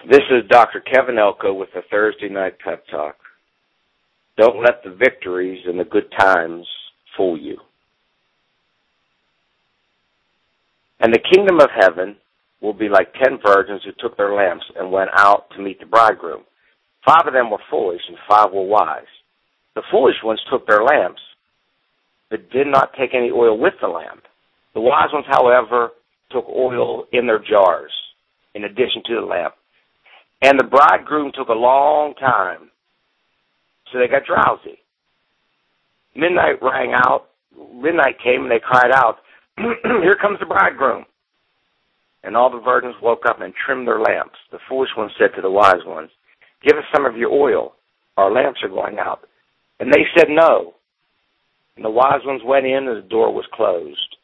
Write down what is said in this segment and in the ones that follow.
This is Dr. Kevin Elko with the Thursday Night Pep Talk. Don't let the victories and the good times fool you. And the kingdom of heaven will be like 10 virgins who took their lamps and went out to meet the bridegroom. 5 of them were foolish and 5 were wise. The foolish ones took their lamps, but did not take any oil with the lamp. The wise ones, however, took oil in their jars in addition to the lamp. And the bridegroom took a long time, so they got drowsy. Midnight rang out. Midnight came, and they cried out, "Here comes the bridegroom." And all the virgins woke up and trimmed their lamps. The foolish ones said to the wise ones, "Give us some of your oil. Our lamps are going out." And they said no. And the wise ones went in, and the door was closed.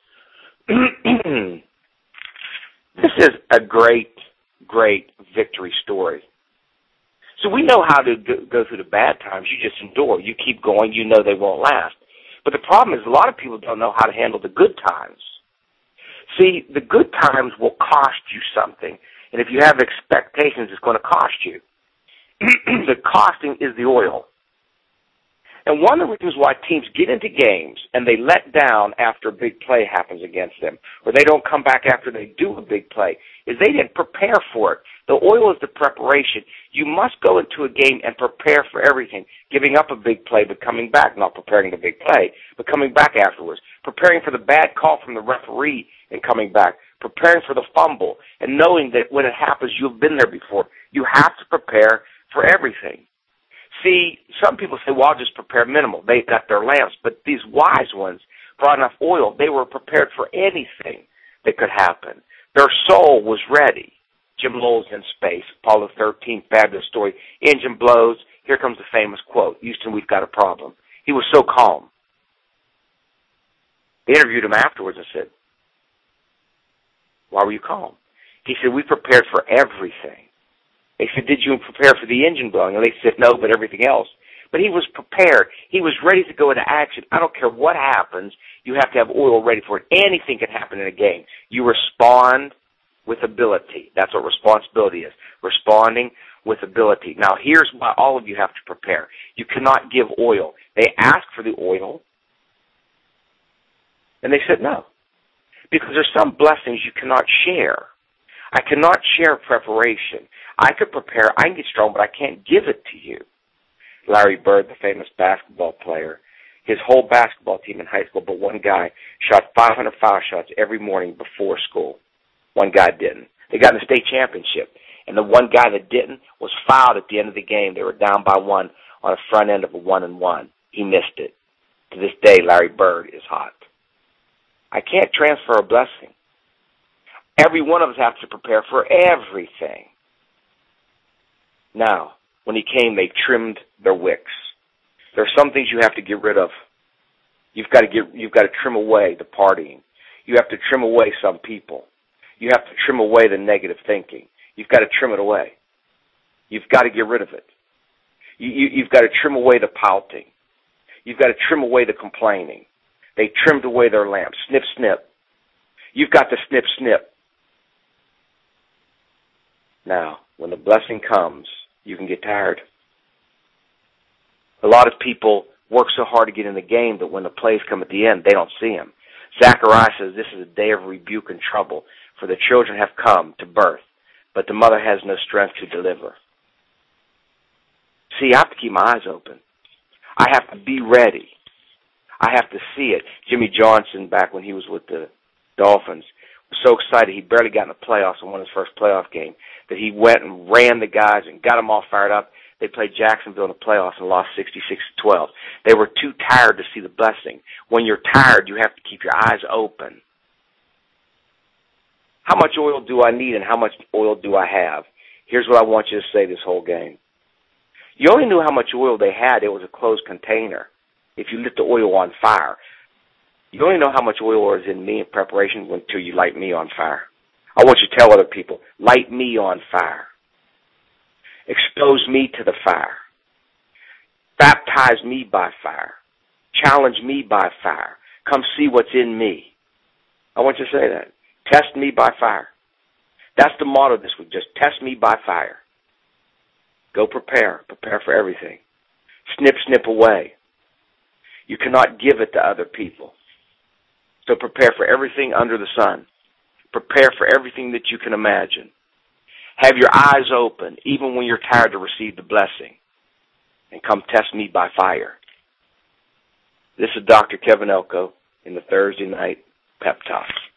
This is a great victory story. So we know how to go through the bad times. You just endure. You keep going. You know they won't last. But the problem is a lot of people don't know how to handle the good times. See, the good times will cost you something. And if you have expectations, it's going to cost you. The costing is the oil. And one of the reasons why teams get into games and they let down after a big play happens against them, or they don't come back after they do a big play, is they didn't prepare for it. The oil is the preparation. You must go into a game and prepare for everything, giving up a big play but coming back, not preparing the big play, but coming back afterwards, preparing for the bad call from the referee and coming back, preparing for the fumble, and knowing that when it happens, you've been there before. You have to prepare for everything. See, some people say, well, I'll just prepare minimal. They've got their lamps. But these wise ones brought enough oil. They were prepared for anything that could happen. Their soul was ready. Jim Lowell's in space, Apollo 13, fabulous story. Engine blows. Here comes the famous quote, "Houston, we've got a problem." He was so calm. They interviewed him afterwards and said, "Why were you calm?" He said, "We prepared for everything." They said, "Did you prepare for the engine blowing?" And they said, "No, but everything else." But he was prepared. He was ready to go into action. I don't care what happens. You have to have oil ready for it. Anything can happen in a game. You respond with ability. That's what responsibility is, responding with ability. Now, here's why all of you have to prepare. You cannot give oil. They asked for the oil, and they said no, because there's some blessings you cannot share. I cannot share preparation. I could prepare, I can get strong, but I can't give it to you. Larry Bird, the famous basketball player, his whole basketball team in high school, but one guy shot 500 foul shots every morning before school. One guy didn't. They got in the state championship, and the one guy that didn't was fouled at the end of the game. They were down by 1 on the front end of a 1-and-1. He missed it. To this day, Larry Bird is hot. I can't transfer a blessing. Every one of us has to prepare for everything. Now, when he came, they trimmed their wicks. There are some things you have to get rid of. You've got to trim away the partying. You have to trim away some people. You have to trim away the negative thinking. You've got to trim it away. You've got to get rid of it. You've got to trim away the pouting. You've got to trim away the complaining. They trimmed away their lamps. Snip, snip. You've got to snip, snip. Now, when the blessing comes, you can get tired. A lot of people work so hard to get in the game that when the plays come at the end, they don't see them. Zechariah says this is a day of rebuke and trouble, for the children have come to birth, but the mother has no strength to deliver. See, I have to keep my eyes open. I have to be ready. I have to see it. Jimmy Johnson, back when he was with the Dolphins, was so excited he barely got in the playoffs and won his first playoff game that he went and ran the guys and got them all fired up. They played Jacksonville in the playoffs and lost 66-12. They were too tired to see the blessing. When you're tired, you have to keep your eyes open. How much oil do I need and how much oil do I have? Here's what I want you to say this whole game. You only knew how much oil they had. It was a closed container. If you lit the oil on fire, you only know how much oil is in me in preparation until you light me on fire. I want you to tell other people, light me on fire. Expose me to the fire. Baptize me by fire. Challenge me by fire. Come see what's in me. I want you to say that. Test me by fire. That's the motto this week. Just test me by fire. Go prepare. Prepare for everything. Snip, snip away. You cannot give it to other people. So prepare for everything under the sun. Prepare for everything that you can imagine. Have your eyes open, even when you're tired, to receive the blessing. And come test me by fire. This is Dr. Kevin Elko in the Thursday Night Pep Talk.